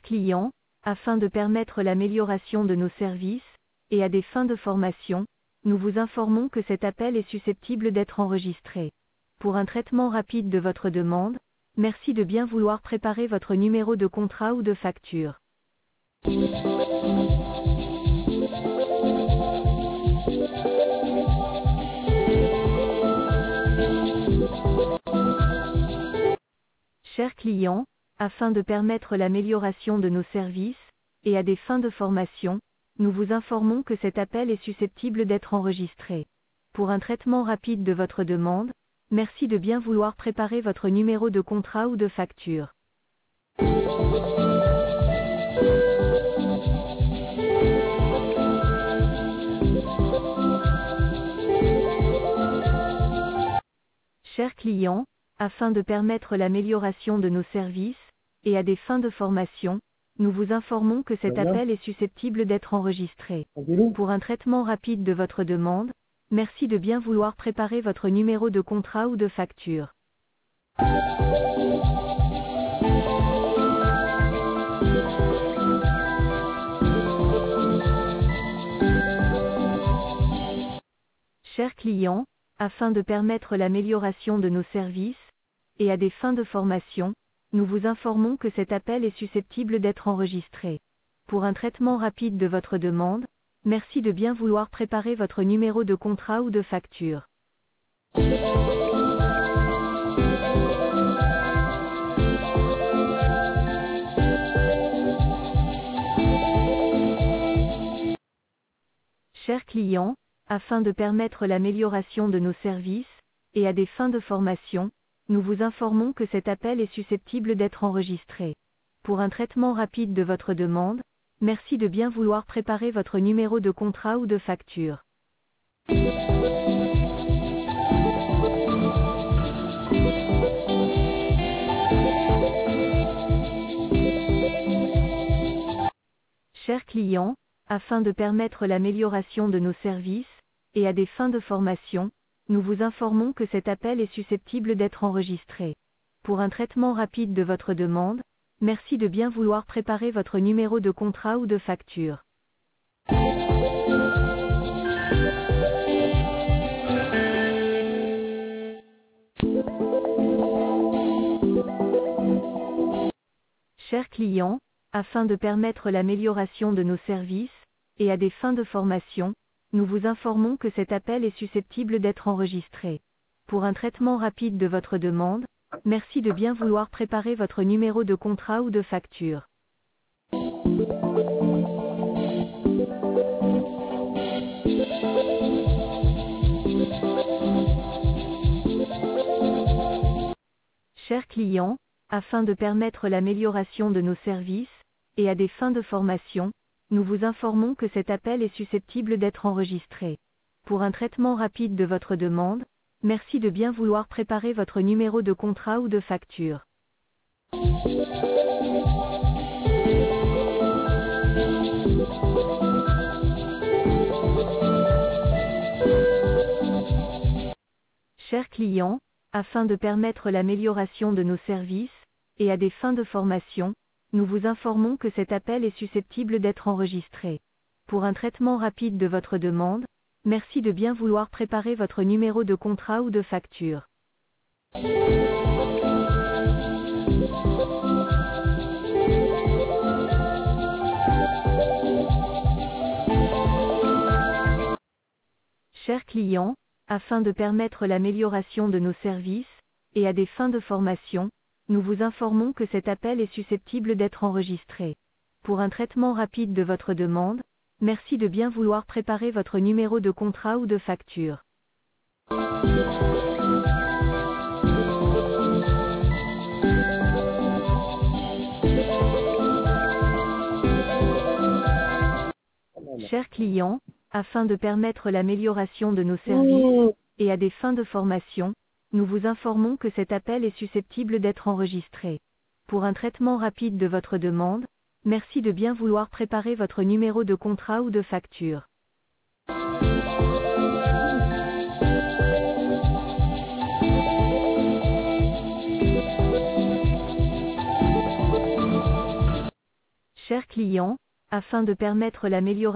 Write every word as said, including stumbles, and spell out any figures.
Chers clients, afin de permettre l'amélioration de nos services, et à des fins de formation, nous vous informons que cet appel est susceptible d'être enregistré. Pour un traitement rapide de votre demande, merci de bien vouloir préparer votre numéro de contrat ou de facture. Chers clients, afin de permettre l'amélioration de nos services, et à des fins de formation, nous vous informons que cet appel est susceptible d'être enregistré. Pour un traitement rapide de votre demande, merci de bien vouloir préparer votre numéro de contrat ou de facture. Chers clients, afin de permettre l'amélioration de nos services, et à des fins de formation, nous vous informons que cet appel est susceptible d'être enregistré. Pour un traitement rapide de votre demande, merci de bien vouloir préparer votre numéro de contrat ou de facture. Chers clients, afin de permettre l'amélioration de nos services, et à des fins de formation, nous vous informons que cet appel est susceptible d'être enregistré. Pour un traitement rapide de votre demande, merci de bien vouloir préparer votre numéro de contrat ou de facture. Chers clients, afin de permettre l'amélioration de nos services, et à des fins de formation, nous vous informons que cet appel est susceptible d'être enregistré. Pour un traitement rapide de votre demande, merci de bien vouloir préparer votre numéro de contrat ou de facture. Chers clients, afin de permettre l'amélioration de nos services, et à des fins de formation, nous vous informons que cet appel est susceptible d'être enregistré. Pour un traitement rapide de votre demande, merci de bien vouloir préparer votre numéro de contrat ou de facture. Chers clients, afin de permettre l'amélioration de nos services, et à des fins de formation, nous vous informons que cet appel est susceptible d'être enregistré. Pour un traitement rapide de votre demande, merci de bien vouloir préparer votre numéro de contrat ou de facture. Chers clients, afin de permettre l'amélioration de nos services, et à des fins de formation, nous vous informons que cet appel est susceptible d'être enregistré. Pour un traitement rapide de votre demande, merci de bien vouloir préparer votre numéro de contrat ou de facture. Chers clients, afin de permettre l'amélioration de nos services, et à des fins de formation, nous vous informons que cet appel est susceptible d'être enregistré. Pour un traitement rapide de votre demande, merci de bien vouloir préparer votre numéro de contrat ou de facture. Chers clients, afin de permettre l'amélioration de nos services, et à des fins de formation, nous vous informons que cet appel est susceptible d'être enregistré. Pour un traitement rapide de votre demande, merci de bien vouloir préparer votre numéro de contrat ou de facture. Chers clients, afin de permettre l'amélioration de nos services, et à des fins de formation, nous vous informons que cet appel est susceptible d'être enregistré. Pour un traitement rapide de votre demande, merci de bien vouloir préparer votre numéro de contrat ou de facture. Chers clients, afin de permettre l'amélioration